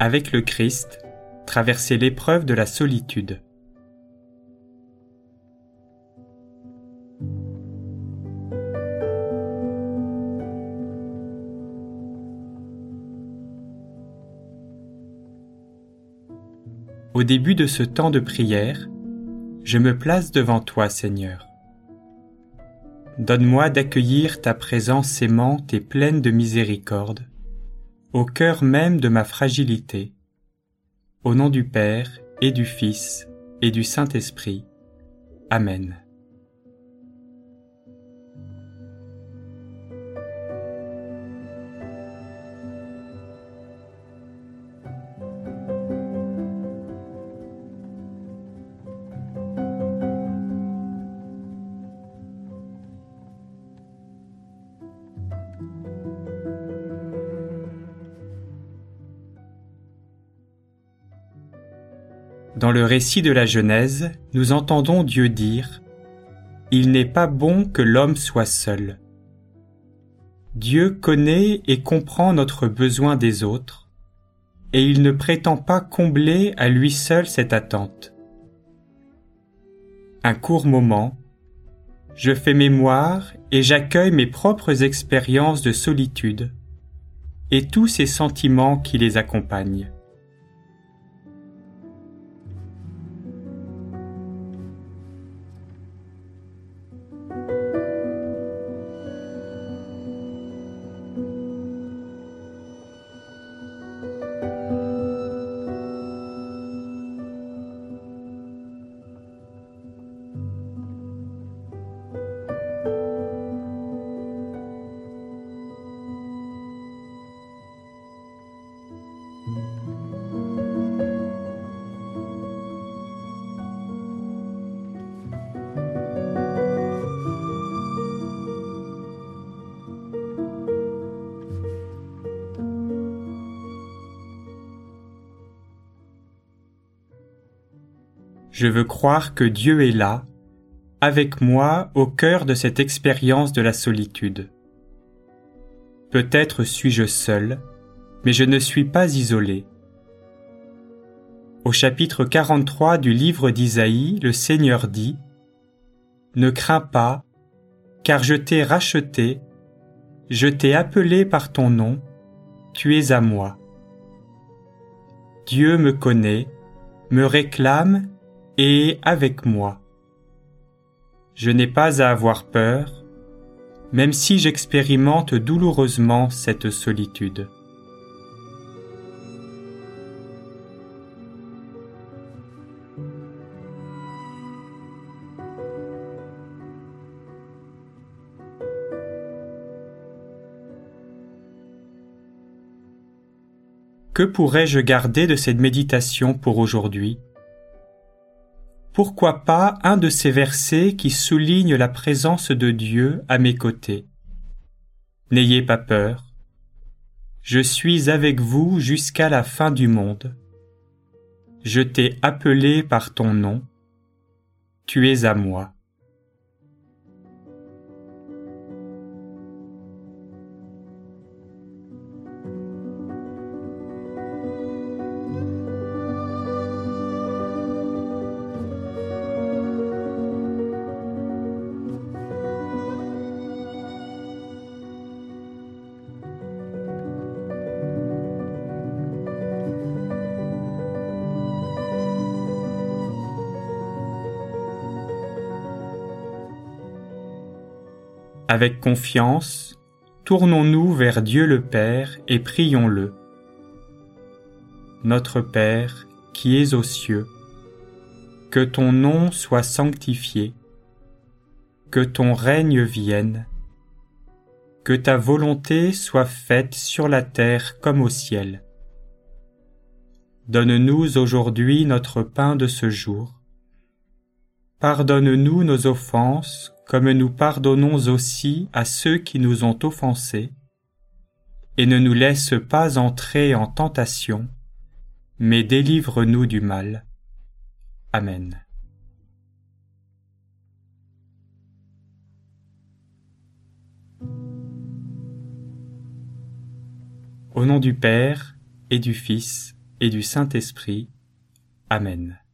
avec le Christ, traverser l'épreuve de la solitude. Au début de ce temps de prière, je me place devant toi, Seigneur. Donne-moi d'accueillir ta présence aimante et pleine de miséricorde, au cœur même de ma fragilité. Au nom du Père et du Fils et du Saint-Esprit. Amen. Dans le récit de la Genèse, nous entendons Dieu dire « Il n'est pas bon que l'homme soit seul ». Dieu connaît et comprend notre besoin des autres, et il ne prétend pas combler à lui seul cette attente. Un court moment, je fais mémoire et j'accueille mes propres expériences de solitude et tous ces sentiments qui les accompagnent. Je veux croire que Dieu est là, avec moi au cœur de cette expérience de la solitude. Peut-être suis-je seul, mais je ne suis pas isolé. Au chapitre 43 du livre d'Isaïe, le Seigneur dit « Ne crains pas, car je t'ai racheté, je t'ai appelé par ton nom, tu es à moi. » Dieu me connaît, me réclame et est avec moi. Je n'ai pas à avoir peur, même si j'expérimente douloureusement cette solitude. Que pourrais-je garder de cette méditation pour aujourd'hui ? Pourquoi pas un de ces versets qui soulignent la présence de Dieu à mes côtés. N'ayez pas peur. Je suis avec vous jusqu'à la fin du monde. Je t'ai appelé par ton nom. Tu es à moi. Avec confiance, tournons-nous vers Dieu le Père et prions-le. Notre Père, qui es aux cieux, que ton nom soit sanctifié, que ton règne vienne, que ta volonté soit faite sur la terre comme au ciel. Donne-nous aujourd'hui notre pain de ce jour. Pardonne-nous nos offenses, comme nous pardonnons aussi à ceux qui nous ont offensés, et ne nous laisse pas entrer en tentation, mais délivre-nous du mal. Amen. Au nom du Père, et du Fils, et du Saint-Esprit. Amen.